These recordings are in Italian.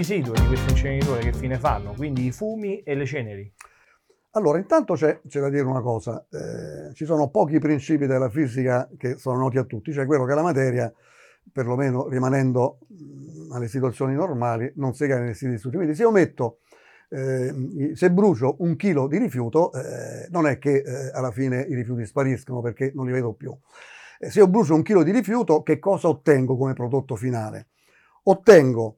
residuo di questo inceneritore che fine fanno? Quindi i fumi e le ceneri. Allora, intanto c'è da dire una cosa, ci sono pochi principi della fisica che sono noti a tutti, cioè quello che la materia, perlomeno rimanendo alle situazioni normali, non segue nei siti distruttivi. Quindi se io metto, se brucio un chilo di rifiuto, non è che alla fine i rifiuti spariscono perché non li vedo più. Se io brucio un chilo di rifiuto, che cosa ottengo come prodotto finale? Ottengo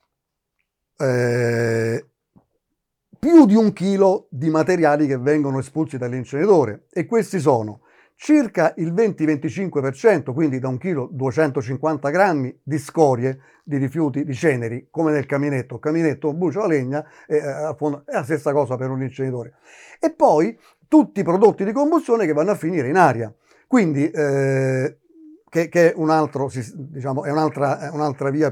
più di un chilo di materiali che vengono espulsi dall'inceneritore, e questi sono circa il 20-25%, quindi da un chilo 250 grammi di scorie, di rifiuti, di ceneri, come nel caminetto. Il caminetto brucia la legna e a fondo, è la stessa cosa per un inceneritore. E poi tutti i prodotti di combustione che vanno a finire in aria. Quindi che è un altro, diciamo, è un'altra via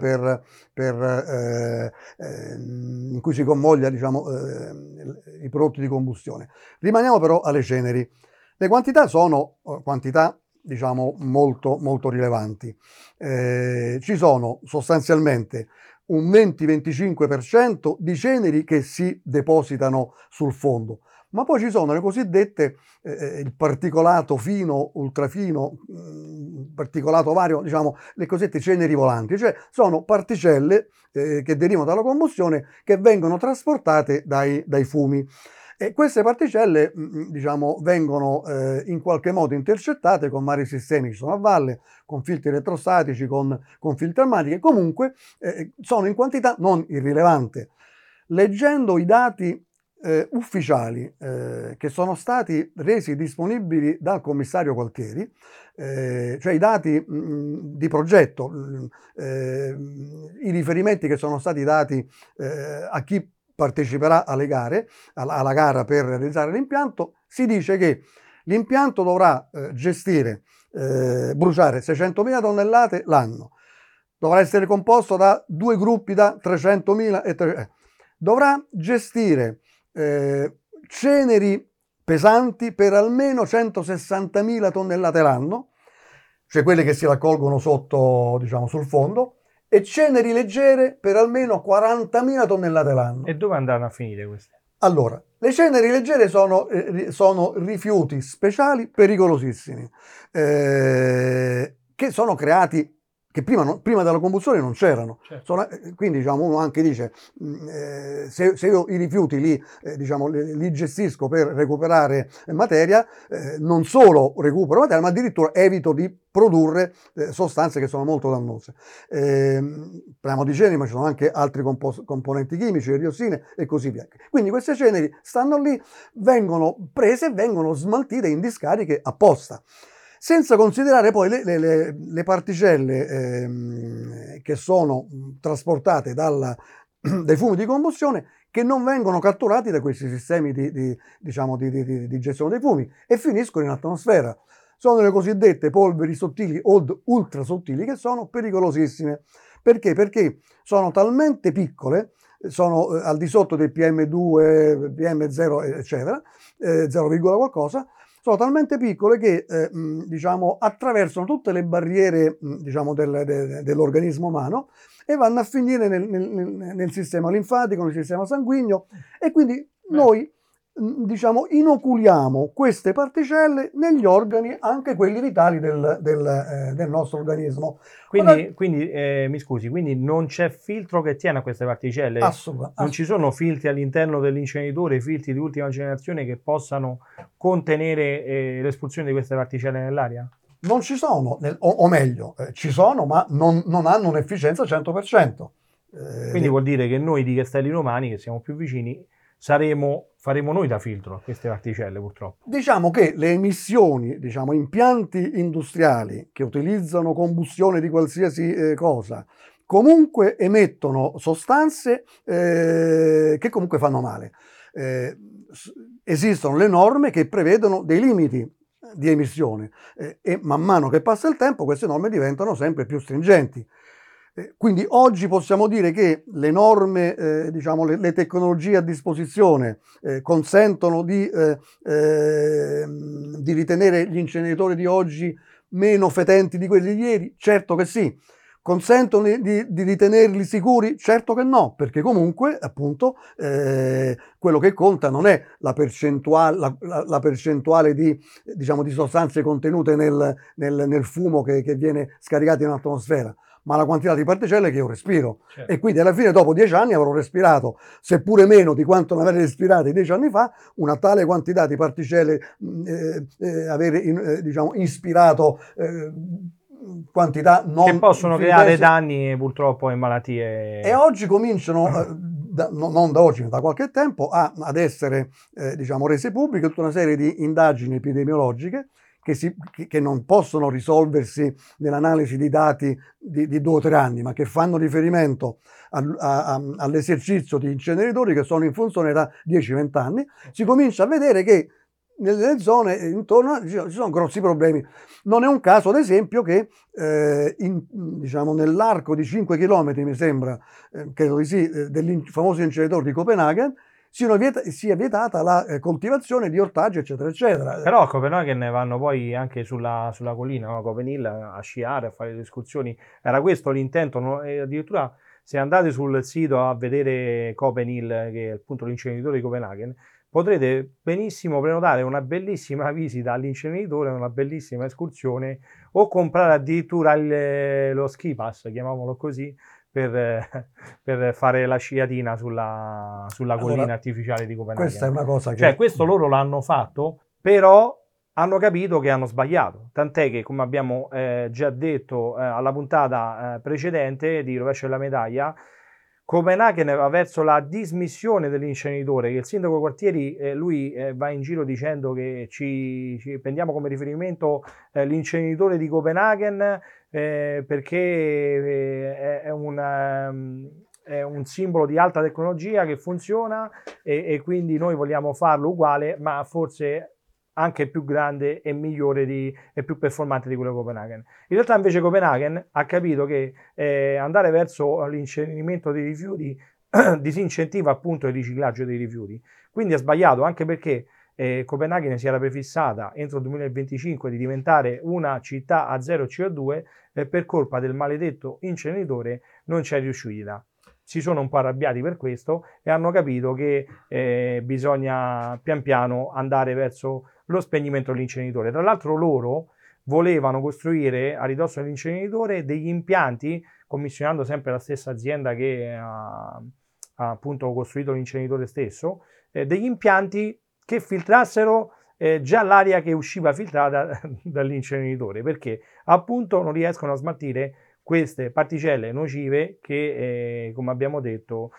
in cui si convoglia, diciamo, i prodotti di combustione. Rimaniamo però alle ceneri. Le quantità sono quantità, diciamo, molto, molto rilevanti. Ci sono sostanzialmente un 20-25% di ceneri che si depositano sul fondo, ma poi ci sono le cosiddette, il particolato fino, ultrafino, particolato vario, diciamo, le cosiddette ceneri volanti, cioè sono particelle che derivano dalla combustione, che vengono trasportate dai fumi. E queste particelle, diciamo, vengono in qualche modo intercettate con vari sistemi che sono a valle, con filtri elettrostatici, con filtri armatici, che comunque sono in quantità non irrilevante. Leggendo i dati ufficiali che sono stati resi disponibili dal commissario Gualtieri, cioè i dati di progetto, i riferimenti che sono stati dati a chi parteciperà alle gare, alla gara per realizzare l'impianto, si dice che l'impianto dovrà bruciare 600.000 tonnellate l'anno, dovrà essere composto da due gruppi da 300.000 e dovrà gestire ceneri pesanti per almeno 160.000 tonnellate l'anno, cioè quelle che si raccolgono sotto, diciamo, sul fondo, e ceneri leggere per almeno 40.000 tonnellate l'anno. E dove andranno a finire queste? Allora, le ceneri leggere sono rifiuti speciali pericolosissimi, che sono creati, che prima della combustione non c'erano. Certo. Quindi, diciamo, uno anche dice, se io i rifiuti li gestisco per recuperare materia, non solo recupero materia, ma addirittura evito di produrre sostanze che sono molto dannose. Parliamo di ceneri, ma ci sono anche altri componenti chimici, le diossine e così via. Quindi queste ceneri stanno lì, vengono prese e vengono smaltite in discariche apposta. Senza considerare poi le particelle che sono trasportate dai fumi di combustione, che non vengono catturati da questi sistemi di gestione dei fumi e finiscono in atmosfera. Sono le cosiddette polveri sottili o ultra sottili, che sono pericolosissime. Perché? Perché sono talmente piccole, sono al di sotto del PM2, PM0, eccetera, 0, qualcosa, sono talmente piccole che diciamo, attraversano tutte le barriere diciamo, dell'organismo umano e vanno a finire nel sistema linfatico, nel sistema sanguigno, e quindi noi diciamo, inoculiamo queste particelle negli organi, anche quelli vitali del nostro organismo. Quindi mi scusi, quindi non c'è filtro che tiene a queste particelle? Assolutamente. Non ci sono filtri all'interno dell'inceneritore, filtri di ultima generazione che possano contenere l'espulsione di queste particelle nell'aria? Non ci sono, o meglio, ci sono, ma non hanno un'efficienza 100%. Quindi vuol dire che noi di Castelli Romani, che siamo più vicini, faremo noi da filtro a queste particelle, purtroppo. Diciamo che le emissioni, diciamo, impianti industriali che utilizzano combustione di qualsiasi cosa, comunque emettono sostanze che comunque fanno male. Esistono le norme che prevedono dei limiti di emissione e man mano che passa il tempo queste norme diventano sempre più stringenti. Quindi oggi possiamo dire che le norme, diciamo, le tecnologie a disposizione consentono di ritenere gli inceneritori di oggi meno fetenti di quelli di ieri? Certo che sì. Consentono di ritenerli sicuri? Certo che no, perché comunque appunto quello che conta non è la percentuale di, diciamo, di sostanze contenute nel fumo che viene scaricato in atmosfera, ma la quantità di particelle che io respiro. Certo. E quindi alla fine, dopo 10 anni, avrò respirato, seppure meno di quanto ne avrei respirate 10 anni fa, una tale quantità di particelle, diciamo, ispirato quantità non che possono infinitesse. creare danni purtroppo e malattie. E oggi cominciano, non da oggi, ma da qualche tempo, ad essere diciamo, rese pubbliche tutta una serie di indagini epidemiologiche che non possono risolversi nell'analisi di dati di 2 o 3 anni, ma che fanno riferimento all'esercizio di inceneritori che sono in funzione da 10-20 anni. Si comincia a vedere che nelle zone intorno ci sono grossi problemi. Non è un caso, ad esempio, che diciamo, nell'arco di 5 km, mi sembra, credo di sì, del famoso inceneritore di Copenaghen, sia vietata la coltivazione di ortaggi, eccetera, eccetera. Però a Copenaghen vanno poi anche sulla collina, no? Copenhill, a sciare, a fare le escursioni. Era questo l'intento, no? E addirittura se andate sul sito a vedere Copenhill, che è appunto l'inceneritore di Copenaghen, potrete benissimo prenotare una bellissima visita all'inceneritore, una bellissima escursione, o comprare addirittura lo ski pass, chiamiamolo così, per fare la sciatina sulla collina Allora, artificiale di Copenaghen. questa è una cosa che... Cioè, questo loro l'hanno fatto, però hanno capito che hanno sbagliato. Tant'è che, come abbiamo già detto alla puntata precedente di Rovescio della Medaglia, Copenaghen va verso la dismissione dell'inceneritore, che il sindaco Quartieri, lui va in giro dicendo che ci prendiamo come riferimento l'inceneritore di Copenaghen perché è un simbolo di alta tecnologia che funziona e quindi noi vogliamo farlo uguale, ma forse anche più grande e migliore e più performante di quello di Copenaghen. In realtà invece Copenaghen ha capito che andare verso l'incenerimento dei rifiuti disincentiva appunto il riciclaggio dei rifiuti. Quindi è sbagliato, anche perché Copenaghen si era prefissata entro il 2025 di diventare una città a zero CO2 per colpa del maledetto inceneritore non ci è riuscita. Si sono un po' arrabbiati per questo e hanno capito che bisogna pian piano andare verso lo spegnimento dell'inceneritore. Tra l'altro loro volevano costruire a ridosso dell'inceneritore degli impianti, commissionando sempre la stessa azienda che ha appunto costruito l'inceneritore stesso, degli impianti che filtrassero già l'aria che usciva filtrata dall'inceneritore, perché appunto non riescono a smaltire queste particelle nocive che, come abbiamo detto,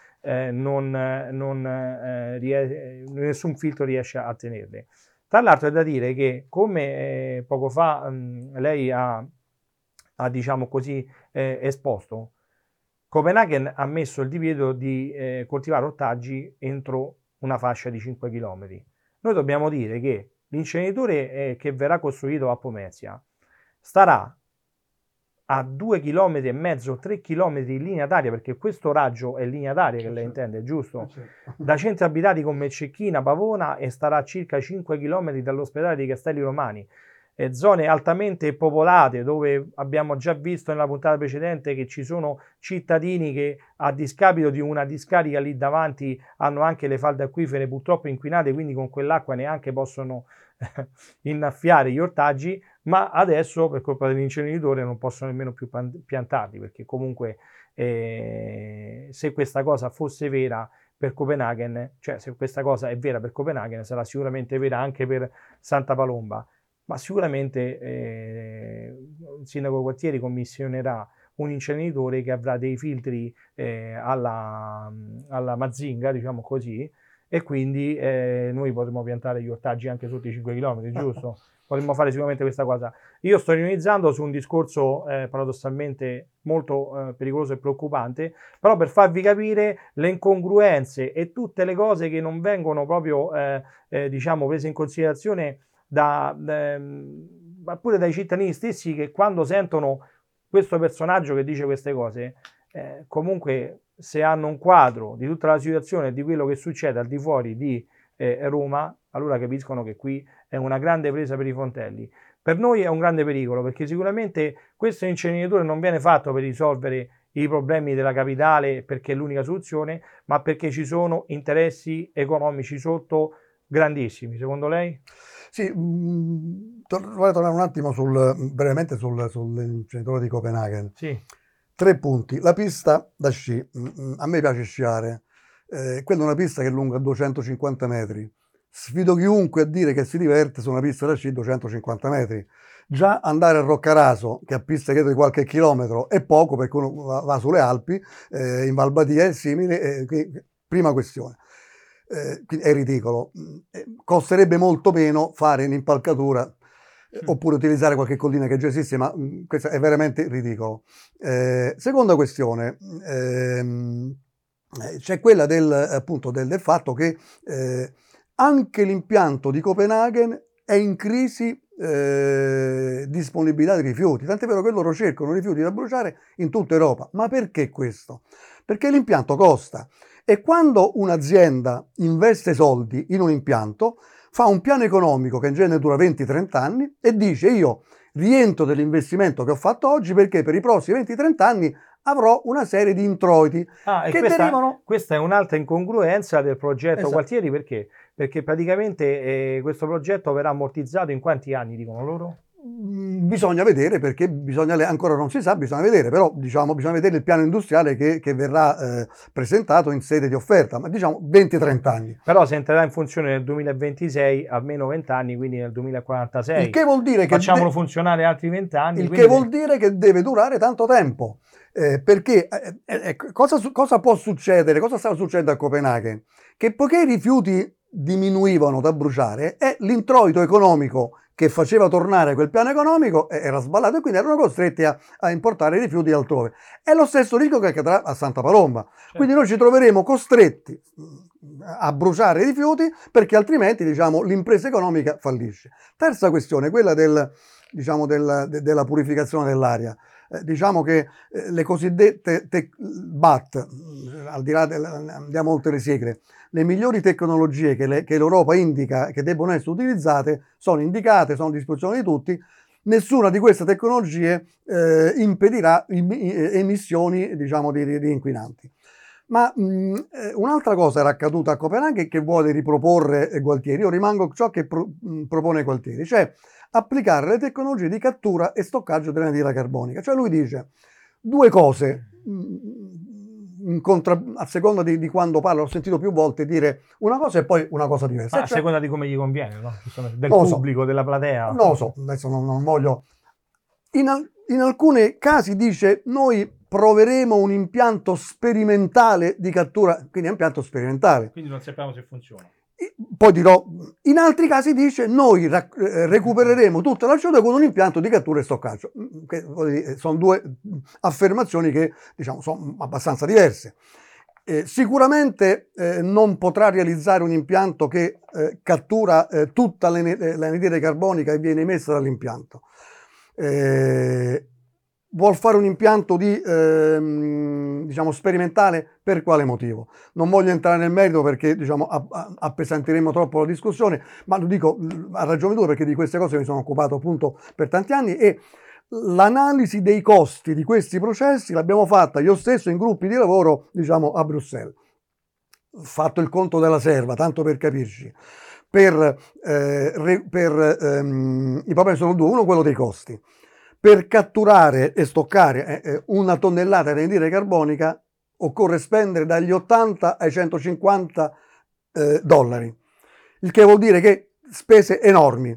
nessun filtro riesce a tenerle. Tra l'altro è da dire che, come poco fa lei ha diciamo così, esposto, Copenaghen ha messo il divieto di coltivare ortaggi entro una fascia di 5 km. Noi dobbiamo dire che l'inceneritore che verrà costruito a Pomezia starà a 2,5 km, 3 km in linea d'aria, perché questo raggio è linea d'aria che lei intende, giusto? Da centri abitati come Cecchina, Pavona, e starà a circa 5 km dall'ospedale di Castelli Romani. Zone altamente popolate, dove abbiamo già visto nella puntata precedente che ci sono cittadini che, a discapito di una discarica lì davanti, hanno anche le falde acquifere purtroppo inquinate, quindi con quell'acqua neanche possono innaffiare gli ortaggi, ma adesso per colpa dell'inceneritore non possono nemmeno più piantarli, perché comunque se questa cosa fosse vera per Copenaghen, cioè se questa cosa è vera per Copenaghen, sarà sicuramente vera anche per Santa Palomba. Ma sicuramente il sindaco Quartieri commissionerà un inceneritore che avrà dei filtri alla Mazinga, diciamo così, e quindi noi potremo piantare gli ortaggi anche sotto i 5 km, giusto? Potremmo fare sicuramente questa cosa. Io sto ironizzando su un discorso paradossalmente molto pericoloso e preoccupante, però per farvi capire le incongruenze e tutte le cose che non vengono proprio diciamo prese in considerazione ma pure dai cittadini stessi, che quando sentono questo personaggio che dice queste cose, comunque se hanno un quadro di tutta la situazione e di quello che succede al di fuori di Roma, allora capiscono che qui è una grande presa per i fontelli. per noi è un grande pericolo, perché sicuramente questo inceneritore non viene fatto per risolvere i problemi della capitale perché è l'unica soluzione, ma perché ci sono interessi economici sotto grandissimi. Secondo lei? Sì, vorrei tornare un attimo brevemente sull'inceneritore di Copenaghen. Sì. 3 punti. La pista da sci, a me piace sciare, quella è una pista che è lunga 250 metri. Sfido chiunque a dire che si diverte su una pista da sci 250 metri. Già andare a Roccaraso, che a pista credo di qualche chilometro, è poco perché uno va sulle Alpi, in Val Badia è simile, prima questione. Quindi è ridicolo. Costerebbe molto meno fare un'impalcatura oppure utilizzare qualche collina che già esiste, ma questo è veramente ridicolo. Seconda questione, c'è quella appunto del fatto che anche l'impianto di Copenaghen è in crisi disponibilità di rifiuti, tant'è vero che loro cercano rifiuti da bruciare in tutta Europa. Ma perché questo? Perché l'impianto costa e quando un'azienda investe soldi in un impianto fa un piano economico che in genere dura 20-30 anni e dice io rientro dell'investimento che ho fatto oggi perché per i prossimi 20-30 anni avrò una serie di introiti che derivano... Questa è un'altra incongruenza del progetto Esatto. Gualtieri, perché praticamente questo progetto verrà ammortizzato in quanti anni, dicono loro? Bisogna vedere, perché ancora non si sa, bisogna vedere, però diciamo, bisogna vedere il piano industriale che verrà presentato in sede di offerta, ma diciamo 20-30 anni. Però se entrerà in funzione nel 2026, almeno 20 anni, quindi nel 2046. Il che vuol dire che facciamolo funzionare altri 20 anni. Il che vuol dire che deve durare tanto tempo. Perché cosa può succedere? Cosa stava succedendo a Copenaghen? Che poiché i rifiuti diminuivano da bruciare e l'introito economico che faceva tornare quel piano economico era sballato e quindi erano costretti a importare i rifiuti altrove. È lo stesso rischio che accadrà a Santa Palomba. Certo. Quindi noi ci troveremo costretti a bruciare i rifiuti perché altrimenti diciamo, l'impresa economica fallisce. Terza questione, quella della purificazione dell'aria. Diciamo che le cosiddette BAT, al di là andiamo oltre le sigle, le migliori tecnologie che l'Europa indica che debbono essere utilizzate sono indicate, sono a disposizione di tutti. Nessuna di queste tecnologie impedirà emissioni diciamo, di inquinanti. Ma un'altra cosa era accaduta a Copenaghen che vuole riproporre Gualtieri. Io rimango ciò che propone Gualtieri, cioè applicare le tecnologie di cattura e stoccaggio dell'anidride carbonica. Cioè lui dice due cose, a seconda di quando parla, ho sentito più volte dire una cosa e poi una cosa diversa. A seconda di come gli conviene, no? Del non pubblico, so, della platea. Non lo so, adesso non voglio... In alcuni casi dice noi proveremo un impianto sperimentale di cattura, quindi è un impianto sperimentale. Quindi non sappiamo se funziona. Poi dirò, in altri casi dice noi recupereremo tutta la CO2 con un impianto di cattura e stoccaggio. Sono due affermazioni che diciamo sono abbastanza diverse. Sicuramente non potrà realizzare un impianto che cattura tutta l'anidride carbonica e viene emessa dall'impianto. Vuol fare un impianto diciamo sperimentale per quale motivo? Non voglio entrare nel merito perché diciamo appesantiremo troppo la discussione, ma lo dico a ragione tua perché di queste cose mi sono occupato appunto per tanti anni e l'analisi dei costi di questi processi l'abbiamo fatta io stesso in gruppi di lavoro diciamo a Bruxelles. Fatto il conto della serva, tanto per capirci. I problemi sono due, uno quello dei costi. Per catturare e stoccare una tonnellata di anidride carbonica occorre spendere dagli 80 ai 150 dollari, il che vuol dire che spese enormi.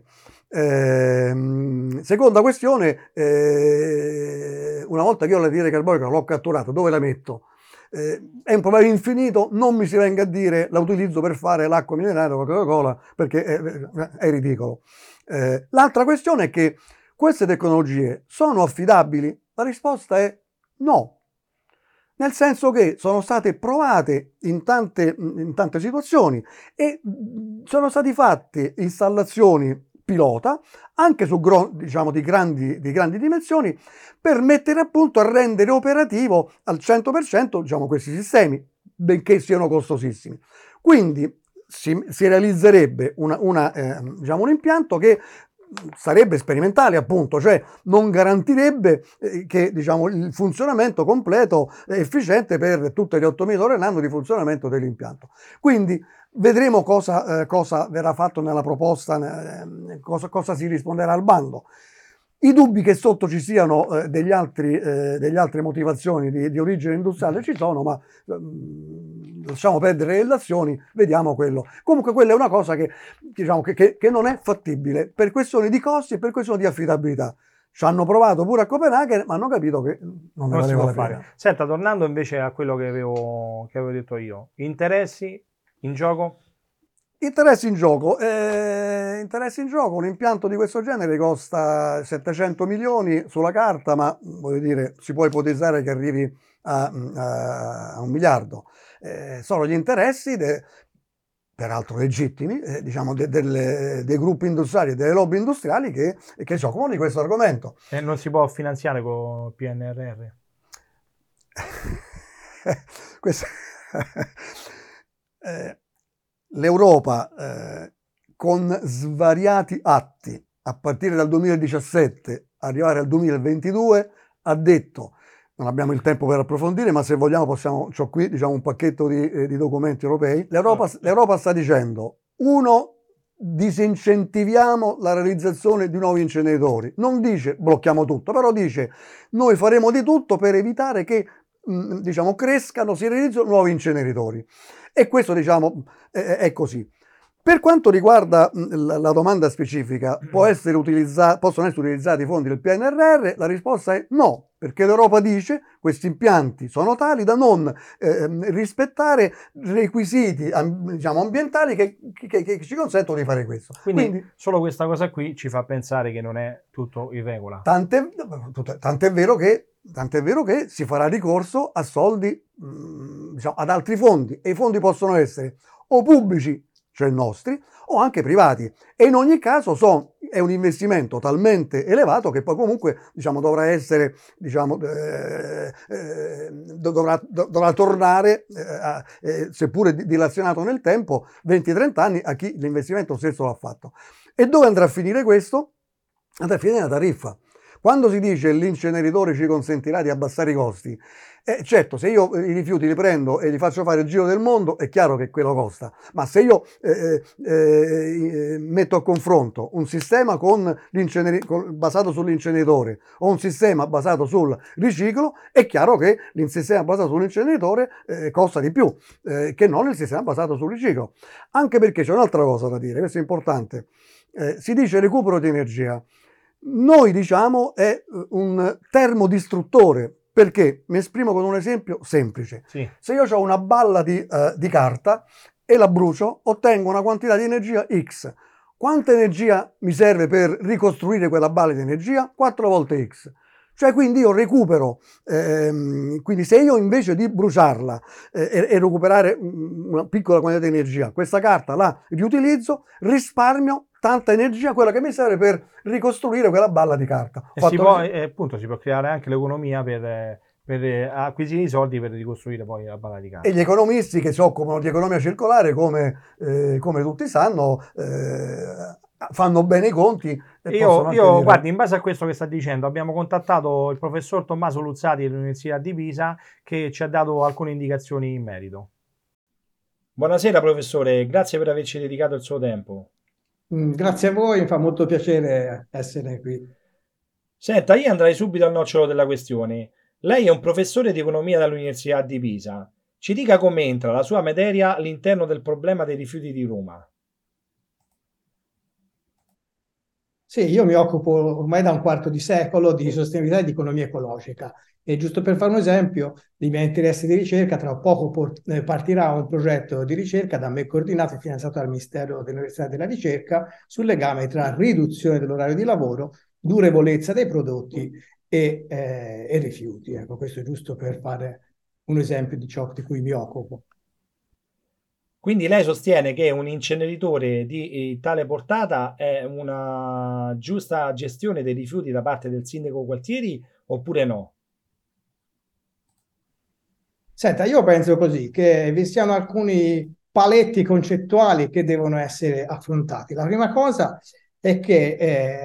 Seconda questione, una volta che io l'anidride carbonica l'ho catturata, dove la metto? È un problema infinito, non mi si venga a dire la utilizzo per fare l'acqua minerale o la Coca-Cola perché è ridicolo. L'altra questione è che queste tecnologie sono affidabili? La risposta è no, nel senso che sono state provate in tante situazioni e sono state fatte installazioni pilota anche su diciamo, di grandi dimensioni per mettere a punto a rendere operativo al 100% diciamo, questi sistemi, benché siano costosissimi. Quindi si realizzerebbe diciamo, un impianto che sarebbe sperimentale, appunto, cioè non garantirebbe che, diciamo, il funzionamento completo e efficiente per tutte le 8.000 ore l'anno di funzionamento dell'impianto. Quindi vedremo cosa verrà fatto nella proposta, cosa si risponderà al bando. I dubbi che sotto ci siano delle altre motivazioni di origine industriale ci sono, ma lasciamo perdere le relazioni, vediamo quello. Comunque quella è una cosa diciamo, che non è fattibile per questioni di costi e per questioni di affidabilità. Ci hanno provato pure a Copenaghen, ma hanno capito che non ne valeva la pena. Senta, tornando invece a quello che avevo detto io, interessi in gioco? Interessi in gioco, un impianto di questo genere costa 700 milioni sulla carta, ma voglio dire, si può ipotizzare che arrivi a 1 miliardo. Sono gli interessi, peraltro legittimi, diciamo, dei gruppi industriali e delle lobby industriali che si occupano di questo argomento. E non si può finanziare con il PNRR? Questo... L'Europa, con svariati atti, a partire dal 2017, arrivare al 2022, ha detto, non abbiamo il tempo per approfondire, ma se vogliamo c'ho qui, diciamo, un pacchetto di documenti europei. L'Europa sta dicendo, disincentiviamo la realizzazione di nuovi inceneritori. Non dice blocchiamo tutto, però dice noi faremo di tutto per evitare che, diciamo, si realizzino nuovi inceneritori. E questo, diciamo, è così. Per quanto riguarda la domanda specifica, possono essere utilizzati i fondi del PNRR? La risposta è no, perché l'Europa dice che questi impianti sono tali da non rispettare requisiti, diciamo, ambientali che ci consentono di fare questo. Quindi solo questa cosa qui ci fa pensare che non è tutto in regola. Tant'è vero che si farà ricorso a soldi, diciamo, ad altri fondi, e i fondi possono essere o pubblici, cioè nostri, o anche privati, e in ogni caso è un investimento talmente elevato che poi comunque, diciamo, dovrà essere, diciamo, dovrà tornare, seppure dilazionato nel tempo, 20-30 anni a chi l'investimento stesso l'ha fatto. E dove andrà a finire questo? Andrà a finire la tariffa. Quando si dice l'inceneritore ci consentirà di abbassare i costi, certo, se io i rifiuti li prendo e li faccio fare il giro del mondo, è chiaro che quello costa, ma se io metto a confronto un sistema basato sull'inceneritore o un sistema basato sul riciclo, è chiaro che il sistema basato sull'inceneritore costa di più che non il sistema basato sul riciclo. Anche perché c'è un'altra cosa da dire, questo è importante, si dice recupero di energia. Noi diciamo è un termodistruttore, perché mi esprimo con un esempio semplice. Sì. Se io ho una balla di carta e la brucio, ottengo una quantità di energia X. Quanta energia mi serve per ricostruire quella balla di energia? 4 volte X. Cioè, quindi io recupero, quindi se io invece di bruciarla e recuperare una piccola quantità di energia, questa carta la riutilizzo, risparmio tanta energia, quella che mi serve per ricostruire quella balla di carta. Appunto, si può creare anche l'economia per acquisire i soldi per ricostruire poi la balla di carta. E gli economisti che si occupano di economia circolare, come tutti sanno, fanno bene i conti. Io guardi, in base a questo che sta dicendo, abbiamo contattato il professor Tommaso Luzzati dell'Università di Pisa, che ci ha dato alcune indicazioni in merito. Buonasera professore, grazie per averci dedicato il suo tempo. Grazie a voi, mi fa molto piacere essere qui. Senta, io andrei subito al nocciolo della questione. Lei è un professore di economia dall'Università di Pisa. Ci dica come entra la sua materia all'interno del problema dei rifiuti di Roma. Sì, io mi occupo ormai da un quarto di secolo di sostenibilità e di economia ecologica. E giusto per fare un esempio dei miei interessi di ricerca, tra poco partirà un progetto di ricerca da me coordinato e finanziato dal Ministero dell'Università e della Ricerca sul legame tra riduzione dell'orario di lavoro, durevolezza dei prodotti e rifiuti. Ecco, questo è giusto per fare un esempio di ciò di cui mi occupo. Quindi lei sostiene che un inceneritore di tale portata è una giusta gestione dei rifiuti da parte del sindaco Gualtieri oppure no? Senta, io penso così, che vi siano alcuni paletti concettuali che devono essere affrontati. La prima cosa è che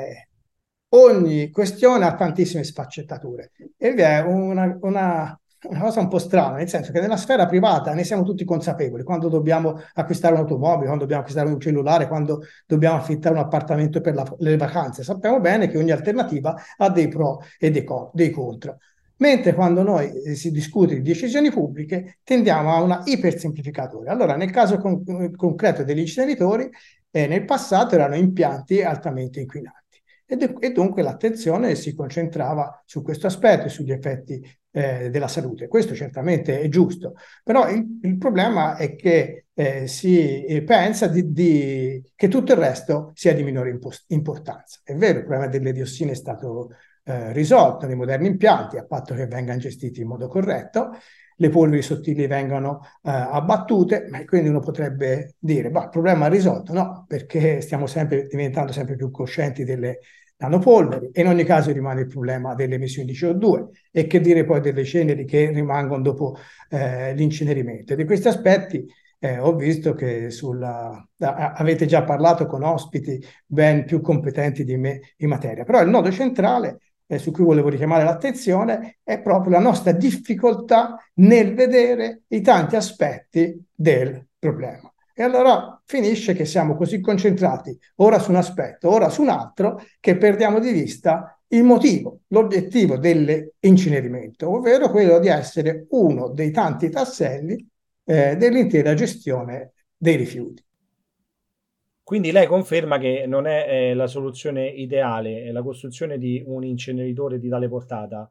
ogni questione ha tantissime sfaccettature e vi è una cosa un po' strana, nel senso che nella sfera privata ne siamo tutti consapevoli, quando dobbiamo acquistare un'automobile, quando dobbiamo acquistare un cellulare, quando dobbiamo affittare un appartamento per le vacanze, sappiamo bene che ogni alternativa ha dei pro e dei contro. Mentre quando noi si discute di decisioni pubbliche tendiamo a una ipersemplificatore. Allora, nel caso concreto degli inceneritori, nel passato erano impianti altamente inquinanti e dunque l'attenzione si concentrava su questo aspetto e sugli effetti della salute. Questo certamente è giusto, però il problema è che si pensa che tutto il resto sia di minore importanza. È vero, il problema delle diossine è stato risolto nei moderni impianti, a patto che vengano gestiti in modo corretto, le polveri sottili vengano abbattute, ma quindi uno potrebbe dire, il problema è risolto, no, perché stiamo diventando sempre più coscienti delle nanopolveri e in ogni caso rimane il problema delle emissioni di CO2 e che dire poi delle ceneri che rimangono dopo l'incenerimento. E di questi aspetti ho visto che avete già parlato con ospiti ben più competenti di me in materia, però il nodo centrale su cui volevo richiamare l'attenzione è proprio la nostra difficoltà nel vedere i tanti aspetti del problema. E allora finisce che siamo così concentrati ora su un aspetto, ora su un altro, che perdiamo di vista il motivo, l'obiettivo dell'incenerimento, ovvero quello di essere uno dei tanti tasselli dell'intera gestione dei rifiuti. Quindi lei conferma che non è la soluzione ideale la costruzione di un inceneritore di tale portata?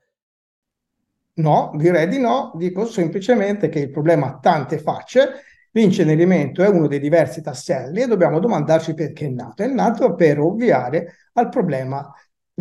No, direi di no, dico semplicemente che il problema ha tante facce, l'incenerimento è uno dei diversi tasselli e dobbiamo domandarci perché è nato. È nato per ovviare al problema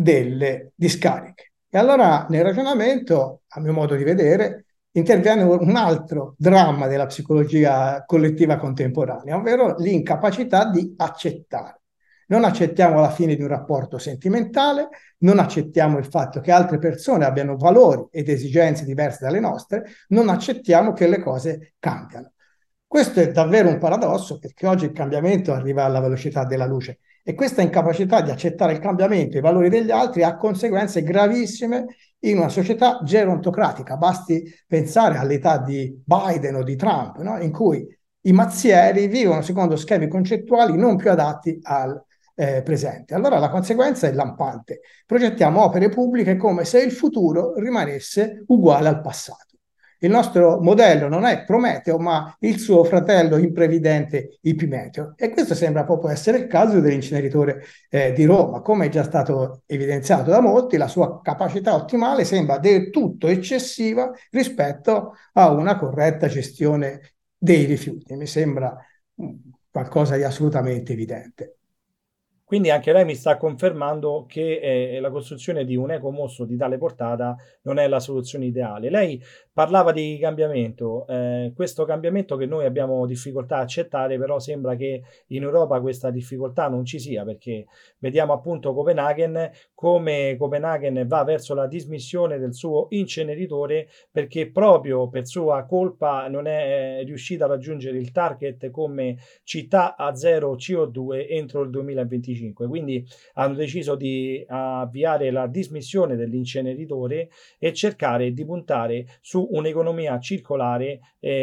delle discariche. E allora nel ragionamento, a mio modo di vedere, interviene un altro dramma della psicologia collettiva contemporanea, ovvero l'incapacità di accettare. Non accettiamo la fine di un rapporto sentimentale, non accettiamo il fatto che altre persone abbiano valori ed esigenze diverse dalle nostre, non accettiamo che le cose cambiano. Questo è davvero un paradosso perché oggi il cambiamento arriva alla velocità della luce e questa incapacità di accettare il cambiamento e i valori degli altri ha conseguenze gravissime in una società gerontocratica. Basti pensare all'età di Biden o di Trump, no? In cui i mazzieri vivono secondo schemi concettuali non più adatti al presente. Allora la conseguenza è lampante. Progettiamo opere pubbliche come se il futuro rimanesse uguale al passato. Il nostro modello non è Prometeo, ma il suo fratello imprevidente Epimeteo. E questo sembra proprio essere il caso dell'inceneritore di Roma. Come è già stato evidenziato da molti, la sua capacità ottimale sembra del tutto eccessiva rispetto a una corretta gestione dei rifiuti. Mi sembra qualcosa di assolutamente evidente. Quindi anche lei mi sta confermando che la costruzione di un ecomostro di tale portata non è la soluzione ideale. Lei parlava di cambiamento, questo cambiamento che noi abbiamo difficoltà a accettare, però sembra che in Europa questa difficoltà non ci sia, perché vediamo appunto Copenaghen, come Copenaghen va verso la dismissione del suo inceneritore, perché proprio per sua colpa non è riuscita a raggiungere il target come città a zero CO2 entro il 2025. Quindi hanno deciso di avviare la dismissione dell'inceneritore e cercare di puntare su un'economia circolare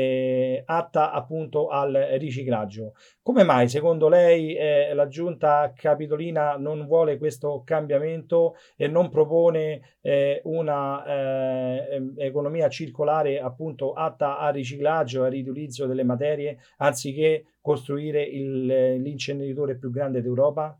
atta appunto al riciclaggio. Come mai secondo lei la giunta capitolina non vuole questo cambiamento e non propone una economia circolare appunto atta al riciclaggio e al riutilizzo delle materie anziché costruire l'inceneritore più grande d'Europa?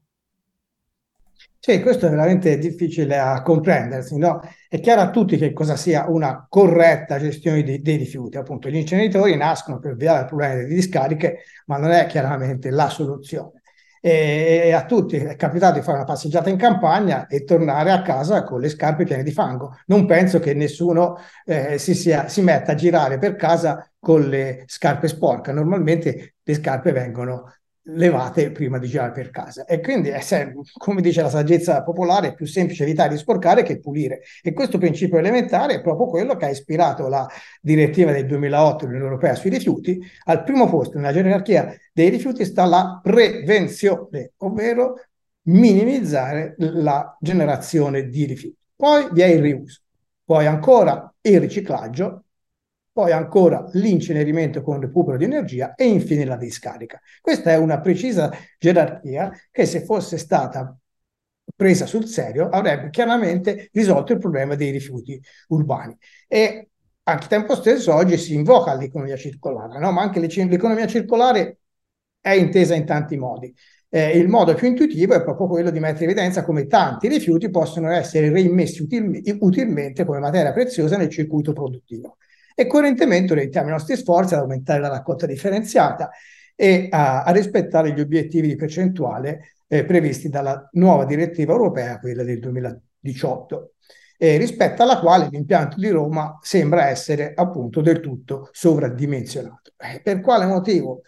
Sì, questo è veramente difficile a comprendersi, no? È chiaro a tutti che cosa sia una corretta gestione dei rifiuti. Appunto, gli inceneritori nascono per ovviare al problema delle discariche, ma non è chiaramente la soluzione. E a tutti è capitato di fare una passeggiata in campagna e tornare a casa con le scarpe piene di fango. Non penso che nessuno si metta a girare per casa con le scarpe sporche. Normalmente le scarpe vengono levate prima di girare per casa e quindi come dice la saggezza popolare è più semplice evitare di sporcare che pulire e questo principio elementare è proprio quello che ha ispirato la direttiva del 2008 dell'Unione Europea sui rifiuti. Al primo posto nella gerarchia dei rifiuti sta la prevenzione, ovvero minimizzare la generazione di rifiuti. Poi vi è il riuso, poi ancora il riciclaggio, poi ancora l'incenerimento con recupero di energia e infine la discarica. Questa è una precisa gerarchia che, se fosse stata presa sul serio, avrebbe chiaramente risolto il problema dei rifiuti urbani. E al tempo stesso oggi si invoca l'economia circolare, no? Ma anche l'economia circolare è intesa in tanti modi. Il modo più intuitivo è proprio quello di mettere in evidenza come tanti rifiuti possono essere reimmessi utilmente come materia preziosa nel circuito produttivo. E coerentemente orientiamo i nostri sforzi ad aumentare la raccolta differenziata e a rispettare gli obiettivi di percentuale previsti dalla nuova direttiva europea, quella del 2018, rispetto alla quale l'impianto di Roma sembra essere appunto del tutto sovradimensionato. Per quale motivo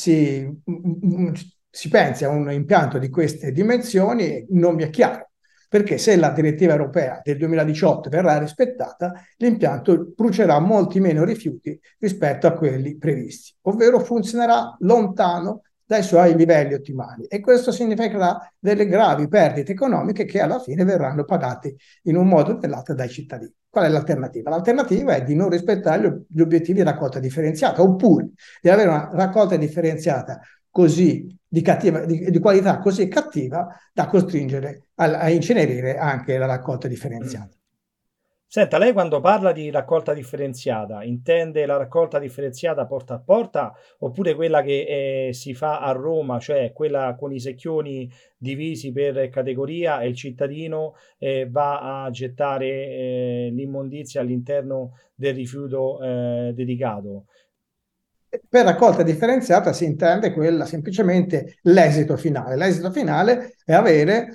si pensi a un impianto di queste dimensioni non mi è chiaro, perché se la direttiva europea del 2018 verrà rispettata, l'impianto brucerà molti meno rifiuti rispetto a quelli previsti, ovvero funzionerà lontano dai suoi livelli ottimali, e questo significherà delle gravi perdite economiche che alla fine verranno pagate in un modo o nell'altro dai cittadini. Qual è l'alternativa? L'alternativa è di non rispettare gli obiettivi di raccolta differenziata, oppure di avere una raccolta differenziata così di qualità così cattiva da costringere a incenerire anche la raccolta differenziata. Senta, lei quando parla di raccolta differenziata, intende la raccolta differenziata porta a porta oppure quella che si fa a Roma, cioè quella con i secchioni divisi per categoria e il cittadino va a gettare l'immondizia all'interno del rifiuto dedicato? Per raccolta differenziata si intende quella semplicemente l'esito finale. L'esito finale è avere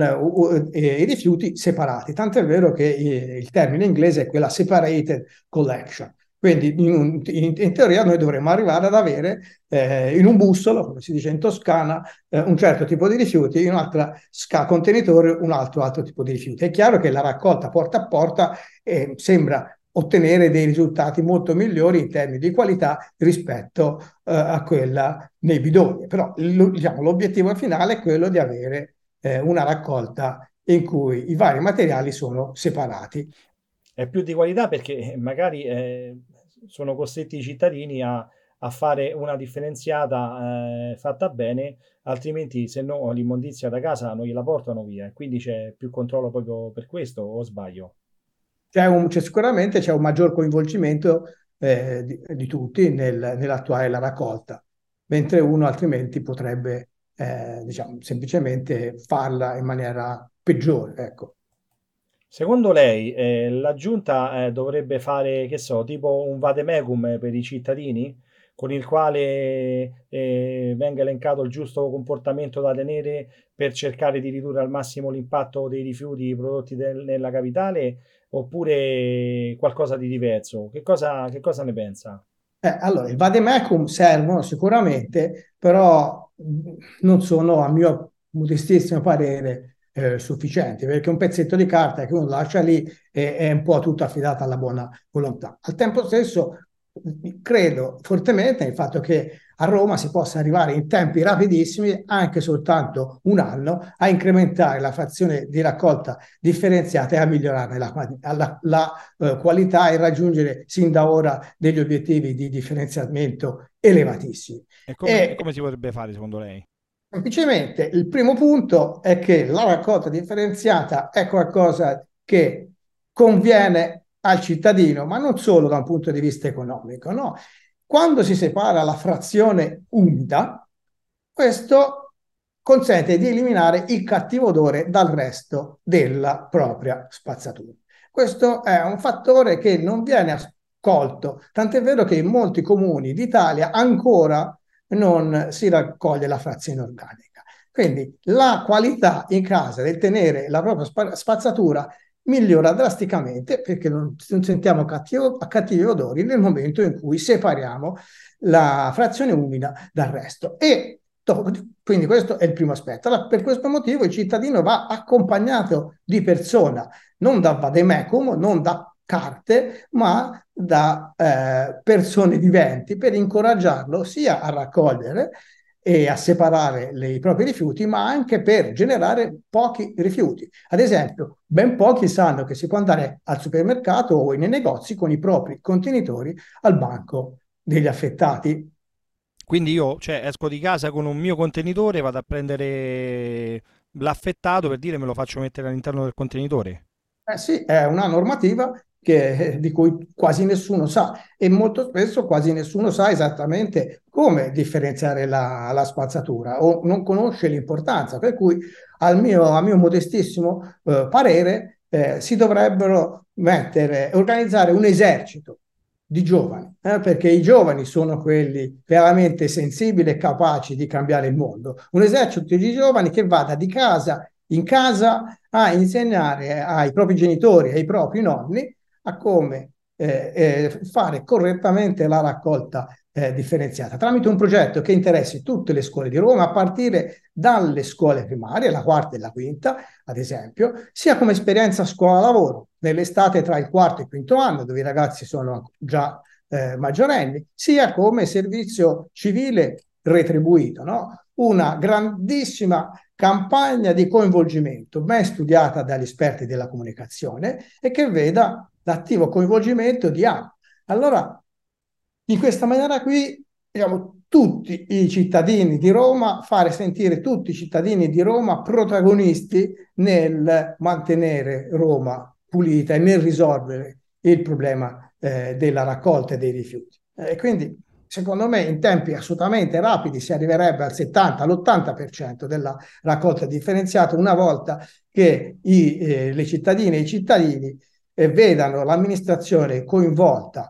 i rifiuti separati, tant'è vero che il termine inglese è quella separated collection. Quindi in teoria noi dovremmo arrivare ad avere in un bussolo, come si dice in Toscana, un certo tipo di rifiuti, in un'altra contenitore un altro tipo di rifiuti. È chiaro che la raccolta porta a porta sembra ottenere dei risultati molto migliori in termini di qualità rispetto a quella nei bidoni. Però diciamo, l'obiettivo finale è quello di avere una raccolta in cui i vari materiali sono separati. È più di qualità perché magari sono costretti i cittadini a fare una differenziata fatta bene, altrimenti se no l'immondizia da casa non gliela portano via, e quindi c'è più controllo proprio per questo, o sbaglio? Sicuramente c'è un maggior coinvolgimento di tutti nell'attuare la raccolta, mentre uno altrimenti potrebbe diciamo, semplicemente farla in maniera peggiore. Ecco. Secondo lei la giunta dovrebbe fare, che so, tipo un vademecum per i cittadini, con il quale venga elencato il giusto comportamento da tenere per cercare di ridurre al massimo l'impatto dei rifiuti prodotti nella capitale, oppure qualcosa di diverso? Che cosa ne pensa? Allora, il vademecum servono sicuramente, però non sono, a mio modestissimo parere, sufficienti, perché un pezzetto di carta che uno lascia lì è un po' tutto affidato alla buona volontà. Al tempo stesso, credo fortemente nel fatto che a Roma si possa arrivare in tempi rapidissimi, anche soltanto un anno, a incrementare la frazione di raccolta differenziata e a migliorarne la qualità e raggiungere sin da ora degli obiettivi di differenziamento elevatissimi. E come si potrebbe fare secondo lei? Semplicemente il primo punto è che la raccolta differenziata è qualcosa che conviene al cittadino, ma non solo da un punto di vista economico, no? Quando si separa la frazione umida, questo consente di eliminare il cattivo odore dal resto della propria spazzatura. Questo è un fattore che non viene accolto, tant'è vero che in molti comuni d'Italia ancora non si raccoglie la frazione organica. Quindi la qualità in casa del tenere la propria spazzatura migliora drasticamente perché non sentiamo cattivi odori nel momento in cui separiamo la frazione umida dal resto. Quindi questo è il primo aspetto. Allora, per questo motivo il cittadino va accompagnato di persona, non da vademecum, non da carte, ma da persone viventi per incoraggiarlo sia a raccogliere e a separare i propri rifiuti, ma anche per generare pochi rifiuti. Ad esempio, ben pochi sanno che si può andare al supermercato o nei negozi con i propri contenitori al banco degli affettati. Quindi io, cioè, esco di casa con un mio contenitore, vado a prendere l'affettato per dire me lo faccio mettere all'interno del contenitore. Eh sì, è una normativa di cui quasi nessuno sa e molto spesso quasi nessuno sa esattamente come differenziare la spazzatura o non conosce l'importanza, per cui a mio modestissimo parere si dovrebbero organizzare un esercito di giovani, perché i giovani sono quelli veramente sensibili e capaci di cambiare il mondo. Un esercito di giovani che vada di casa in casa a insegnare ai propri genitori e ai propri nonni a come fare correttamente la raccolta differenziata tramite un progetto che interessi tutte le scuole di Roma, a partire dalle scuole primarie, la quarta e la quinta, ad esempio, sia come esperienza scuola-lavoro nell'estate tra il quarto e il quinto anno, dove i ragazzi sono già maggiorenni, sia come servizio civile retribuito, no? Una grandissima campagna di coinvolgimento ben studiata dagli esperti della comunicazione e che veda l'attivo coinvolgimento di AMP. Allora, in questa maniera qui, diciamo, tutti i cittadini di Roma, fare sentire tutti i cittadini di Roma protagonisti nel mantenere Roma pulita e nel risolvere il problema della raccolta dei rifiuti. Quindi, secondo me, in tempi assolutamente rapidi si arriverebbe al 70, all'80% della raccolta differenziata una volta che le cittadine e i cittadini vedano l'amministrazione coinvolta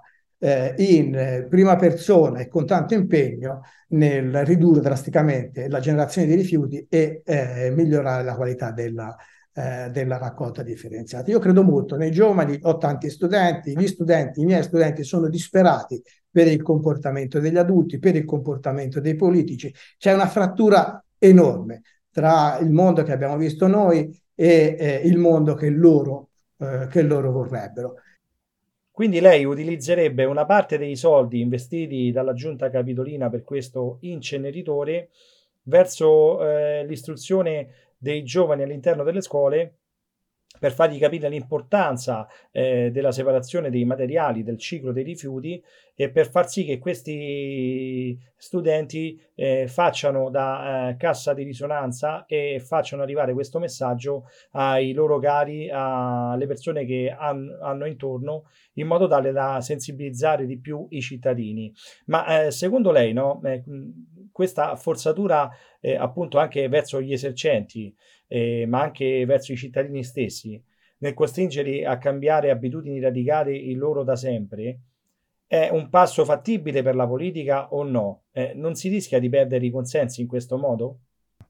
in prima persona e con tanto impegno nel ridurre drasticamente la generazione di rifiuti e migliorare la qualità della raccolta differenziata. Io credo molto nei giovani, ho tanti studenti, i miei studenti sono disperati per il comportamento degli adulti, per il comportamento dei politici. C'è una frattura enorme tra il mondo che abbiamo visto noi e il mondo che loro vorrebbero. Quindi lei utilizzerebbe una parte dei soldi investiti dalla Giunta Capitolina per questo inceneritore verso l'istruzione dei giovani all'interno delle scuole per fargli capire l'importanza della separazione dei materiali, del ciclo dei rifiuti e per far sì che questi studenti facciano da cassa di risonanza e facciano arrivare questo messaggio ai loro cari, alle persone che hanno intorno, in modo tale da sensibilizzare di più i cittadini. Ma secondo lei, no, questa forzatura appunto anche verso gli esercenti, ma anche verso i cittadini stessi, nel costringerli a cambiare abitudini radicali in loro da sempre, è un passo fattibile per la politica o no? Non si rischia di perdere i consensi in questo modo?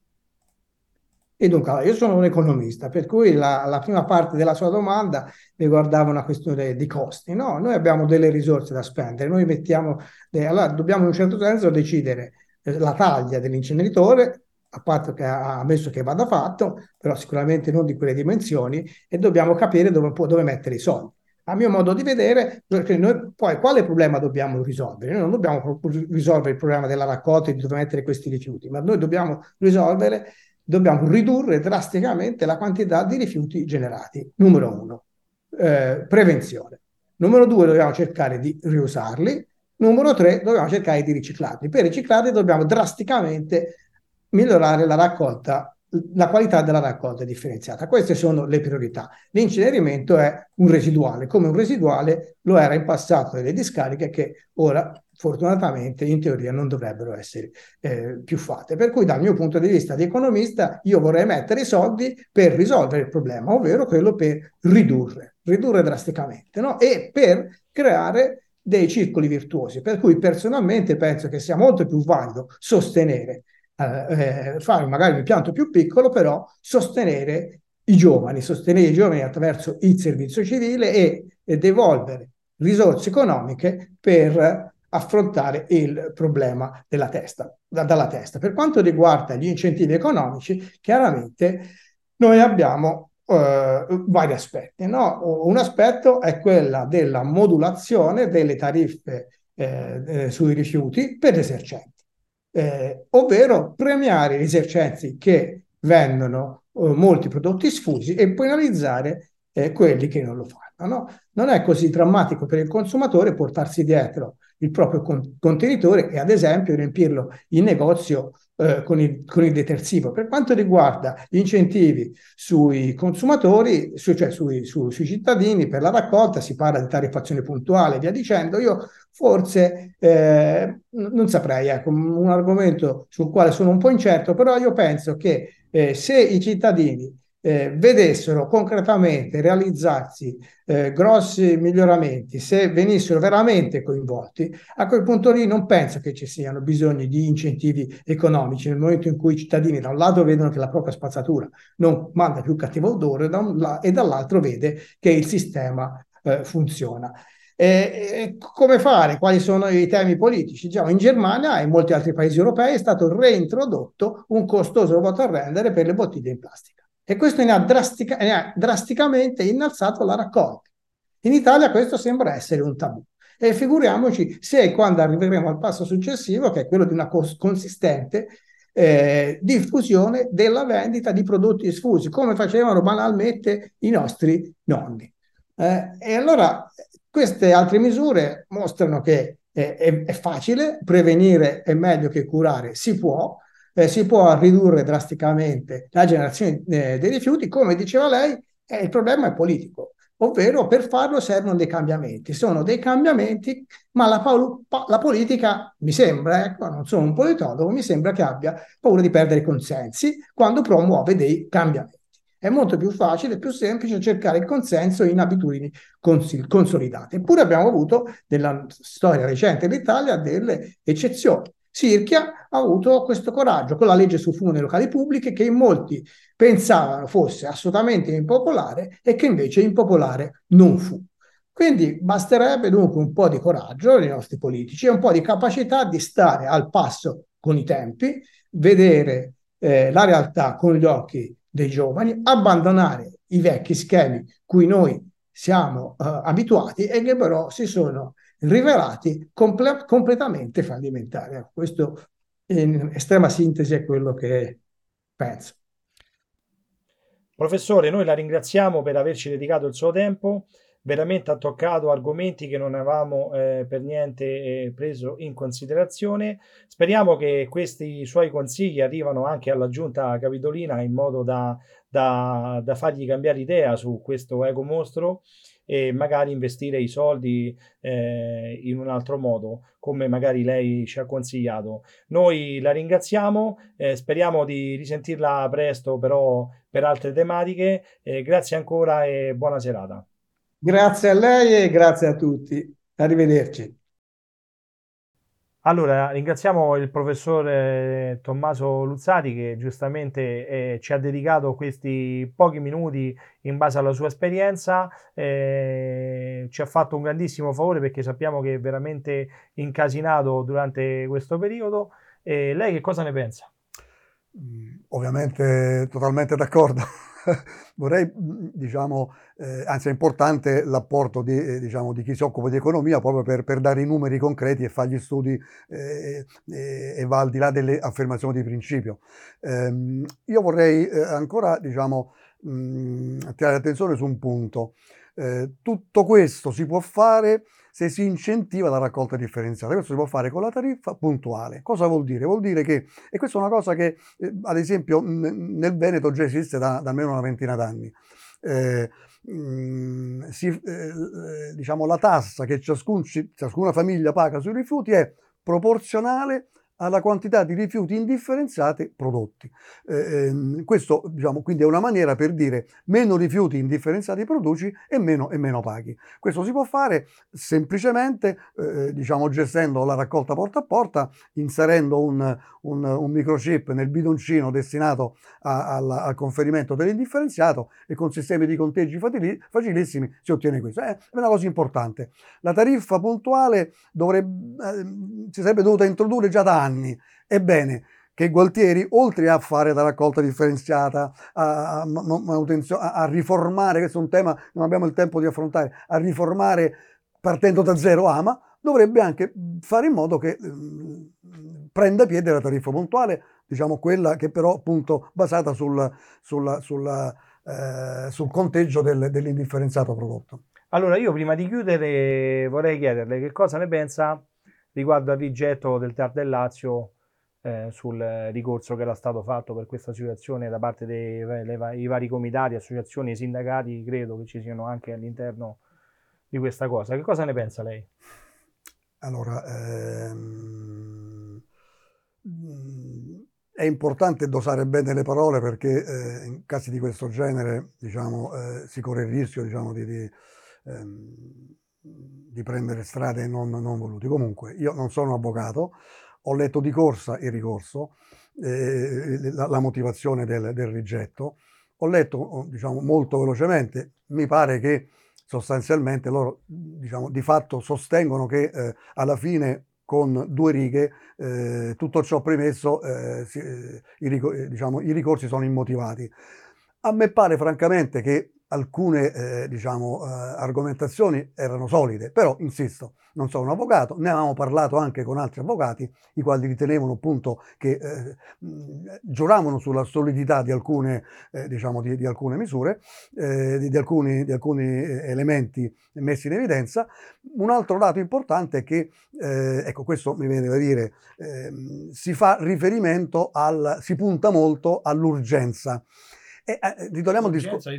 E dunque, io sono un economista, per cui la prima parte della sua domanda riguardava una questione di costi. No, noi abbiamo delle risorse da spendere, noi allora dobbiamo in un certo senso decidere la taglia dell'inceneritore, a patto che ha ammesso che vada fatto, però sicuramente non di quelle dimensioni, e dobbiamo capire dove mettere i soldi. A mio modo di vedere, perché noi poi quale problema dobbiamo risolvere? Noi non dobbiamo risolvere il problema della raccolta e di dove mettere questi rifiuti, ma noi dobbiamo ridurre drasticamente la quantità di rifiuti generati. Numero uno, prevenzione. Numero due, dobbiamo cercare di riusarli. Numero tre, dobbiamo cercare di riciclarli. Per riciclarli dobbiamo drasticamente migliorare la qualità della raccolta differenziata. Queste sono le priorità. L'incenerimento è un residuale, come un residuale lo era in passato delle discariche che ora fortunatamente in teoria non dovrebbero essere più fatte. Per cui dal mio punto di vista di economista io vorrei mettere i soldi per risolvere il problema, ovvero quello per ridurre drasticamente, no? E per creare dei circoli virtuosi, per cui personalmente penso che sia molto più valido sostenere fare magari un impianto più piccolo, però sostenere i giovani attraverso il servizio civile e devolvere risorse economiche per affrontare il problema dalla testa. Per quanto riguarda gli incentivi economici, chiaramente noi abbiamo vari aspetti, no? Un aspetto è quella della modulazione delle tariffe sui rifiuti per gli esercenti. ovvero premiare gli esercenti che vendono molti prodotti sfusi e penalizzare quelli che non lo fanno, no? Non è così drammatico per il consumatore portarsi dietro il proprio contenitore e ad esempio riempirlo in negozio con il detersivo. Per quanto riguarda gli incentivi sui consumatori, cioè sui cittadini per la raccolta, si parla di tariffazione puntuale e via dicendo. Io forse non saprei, ecco, un argomento sul quale sono un po' incerto, però io penso che se i cittadini vedessero concretamente realizzarsi grossi miglioramenti, se venissero veramente coinvolti, a quel punto lì non penso che ci siano bisogni di incentivi economici nel momento in cui i cittadini da un lato vedono che la propria spazzatura non manda più cattivo odore e dall'altro vede che il sistema funziona. Come fare? Quali sono i temi politici? Già in Germania e in molti altri paesi europei è stato reintrodotto un costoso voto a rendere per le bottiglie in plastica e questo ne ha drasticamente innalzato la raccolta. In Italia questo sembra essere un tabù. E figuriamoci se e quando arriveremo al passo successivo, che è quello di una consistente diffusione della vendita di prodotti sfusi, come facevano banalmente i nostri nonni. E allora queste altre misure mostrano che è facile, prevenire è meglio che curare, si può ridurre drasticamente la generazione dei rifiuti, come diceva lei, il problema è politico, ovvero per farlo servono dei cambiamenti. Sono dei cambiamenti, ma la politica, mi sembra, ecco, non sono un politologo, mi sembra che abbia paura di perdere consensi quando promuove dei cambiamenti. È molto più facile, più semplice cercare il consenso in abitudini consolidate. Eppure abbiamo avuto, nella storia recente dell'Italia, delle eccezioni. Sirchia ha avuto questo coraggio con la legge sul fumo nelle locali pubbliche che in molti pensavano fosse assolutamente impopolare e che invece impopolare non fu. Quindi basterebbe dunque un po' di coraggio dei nostri politici e un po' di capacità di stare al passo con i tempi, vedere la realtà con gli occhi dei giovani, abbandonare i vecchi schemi cui noi siamo abituati e che però si sono rivelati completamente fallimentari. Questo in estrema sintesi è quello che penso. Professore, noi la ringraziamo per averci dedicato il suo tempo, veramente ha toccato argomenti che non avevamo per niente preso in considerazione. Speriamo che questi suoi consigli arrivano anche alla Giunta Capitolina in modo da fargli cambiare idea su questo ecomostro e magari investire i soldi in un altro modo, come magari lei ci ha consigliato. Noi la ringraziamo, speriamo di risentirla presto però per altre tematiche. Grazie ancora e buona serata. Grazie a lei e grazie a tutti. Arrivederci. Allora, ringraziamo il professore Tommaso Luzzati che giustamente ci ha dedicato questi pochi minuti in base alla sua esperienza, ci ha fatto un grandissimo favore perché sappiamo che è veramente incasinato durante questo periodo. Lei che cosa ne pensa? Ovviamente totalmente d'accordo. Vorrei, diciamo, anzi è importante l'apporto di chi si occupa di economia proprio per dare i numeri concreti e fare gli studi e va al di là delle affermazioni di principio. Io vorrei ancora, diciamo, attirare l'attenzione su un punto. Tutto questo si può fare se si incentiva la raccolta differenziata. Questo si può fare con la tariffa puntuale. Cosa vuol dire? Vuol dire che, e questa è una cosa che ad esempio nel Veneto già esiste da almeno una ventina d'anni, diciamo la tassa che ciascuna famiglia paga sui rifiuti è proporzionale alla quantità di rifiuti indifferenziati prodotti. Questo, diciamo, quindi è una maniera per dire meno rifiuti indifferenziati produci e meno paghi. Questo si può fare semplicemente, diciamo, gestendo la raccolta porta a porta, inserendo un microchip nel bidoncino destinato al conferimento dell'indifferenziato e con sistemi di conteggi facilissimi si ottiene questo. È una cosa importante. La tariffa puntuale si sarebbe dovuta introdurre già da anni. Ebbene, che Gualtieri, oltre a fare la raccolta differenziata, a riformare, questo è un tema che non abbiamo il tempo di affrontare, a riformare partendo da zero ama, dovrebbe anche fare in modo che prenda piede la tariffa puntuale, diciamo quella che però appunto basata sul conteggio dell'indifferenziato prodotto. Allora, io prima di chiudere vorrei chiederle che cosa ne pensa riguardo al rigetto del TAR del Lazio sul ricorso che era stato fatto per questa situazione da parte dei vari comitati, associazioni e sindacati, credo che ci siano anche all'interno di questa cosa. Che cosa ne pensa lei? Allora, è importante dosare bene le parole perché in casi di questo genere, diciamo, si corre il rischio, diciamo, di prendere strade non volute. Comunque, io non sono avvocato, ho letto di corsa il ricorso, la motivazione del rigetto, ho letto, diciamo, molto velocemente, mi pare che sostanzialmente loro, diciamo, di fatto sostengono che alla fine con 2 righe tutto ciò premesso diciamo, i ricorsi sono immotivati. A me pare francamente che alcune diciamo, argomentazioni erano solide, però insisto, non sono un avvocato, ne avevamo parlato anche con altri avvocati, i quali ritenevano appunto che giuravano sulla solidità di alcune, diciamo, di alcune misure, di alcuni elementi messi in evidenza. Un altro dato importante è che, ecco, questo mi viene da dire, si fa riferimento si punta molto all'urgenza. Ritorniamo al discorso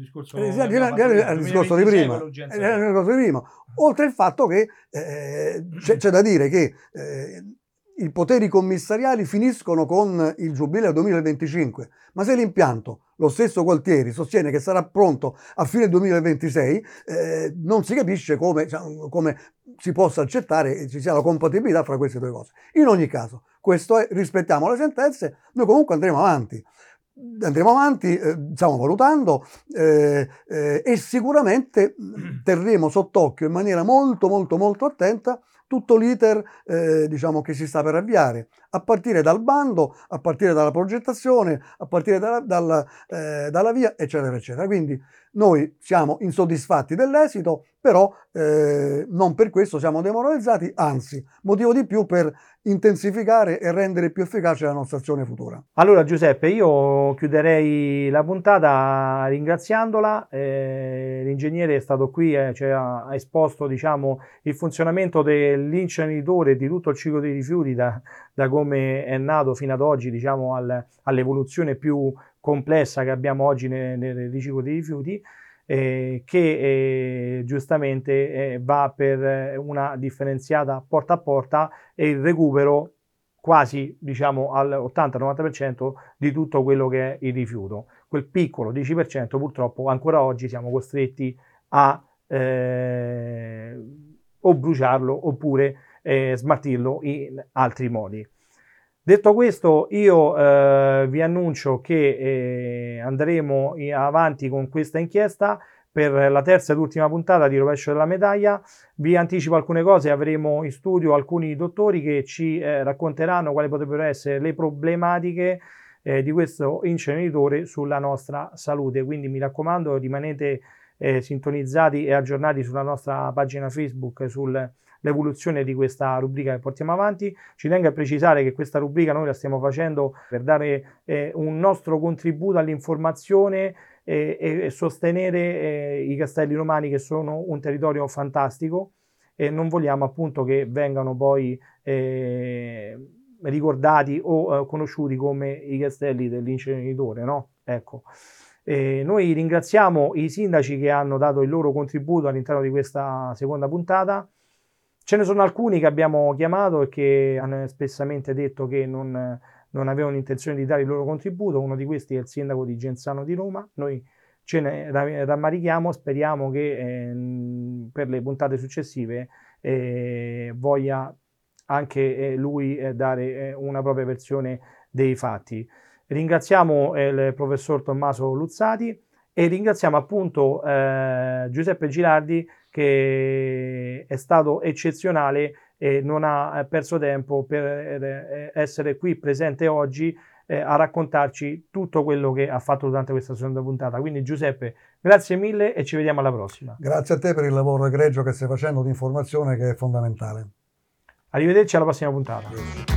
di prima. Oltre il fatto che c'è da dire che i poteri commissariali finiscono con il giubileo 2025, ma se l'impianto, lo stesso Gualtieri, sostiene che sarà pronto a fine 2026, non si capisce come si possa accettare che ci sia la compatibilità fra queste 2 cose. In ogni caso, questo è, rispettiamo le sentenze, noi comunque andremo avanti, stiamo valutando e sicuramente terremo sott'occhio in maniera molto attenta tutto l'iter diciamo, che si sta per avviare, a partire dal bando, a partire dalla progettazione, a partire dalla via, eccetera, eccetera. Quindi noi siamo insoddisfatti dell'esito, però non per questo siamo demoralizzati, anzi, motivo di più per intensificare e rendere più efficace la nostra azione futura. Allora Giuseppe, io chiuderei la puntata ringraziandola, l'ingegnere è stato qui, cioè, ha esposto, diciamo, il funzionamento dell'inceneritore e di tutto il ciclo dei rifiuti da come è nato fino ad oggi, diciamo, all'evoluzione più complessa che abbiamo oggi nel riciclo dei rifiuti, che giustamente va per una differenziata porta a porta e il recupero quasi, diciamo, all'80-90% di tutto quello che è il rifiuto. Quel piccolo 10% purtroppo ancora oggi siamo costretti a o bruciarlo oppure smaltirlo in altri modi. Detto questo, io vi annuncio che andremo avanti con questa inchiesta per la terza ed ultima puntata di Rovescio della Medaglia. Vi anticipo alcune cose, avremo in studio alcuni dottori che ci racconteranno quali potrebbero essere le problematiche di questo inceneritore sulla nostra salute. Quindi mi raccomando, rimanete sintonizzati e aggiornati sulla nostra pagina Facebook sull'evoluzione di questa rubrica che portiamo avanti. Ci tengo a precisare che questa rubrica noi la stiamo facendo per dare un nostro contributo all'informazione e sostenere i Castelli Romani, che sono un territorio fantastico, e non vogliamo appunto che vengano poi ricordati o conosciuti come i castelli dell'inceneritore, no? Ecco. Noi ringraziamo i sindaci che hanno dato il loro contributo all'interno di questa seconda puntata. Ce ne sono alcuni che abbiamo chiamato e che hanno espressamente detto che non avevano intenzione di dare il loro contributo. Uno di questi è il sindaco di Genzano di Roma. Noi ce ne rammarichiamo, speriamo che per le puntate successive voglia anche lui dare una propria versione dei fatti. Ringraziamo il professor Tommaso Luzzati e ringraziamo appunto Giuseppe Gilardi, che è stato eccezionale e non ha perso tempo per essere qui presente oggi a raccontarci tutto quello che ha fatto durante questa seconda puntata. Quindi Giuseppe, grazie mille e ci vediamo alla prossima. Grazie a te per il lavoro egregio che stai facendo di informazione, che è fondamentale. Arrivederci alla prossima puntata.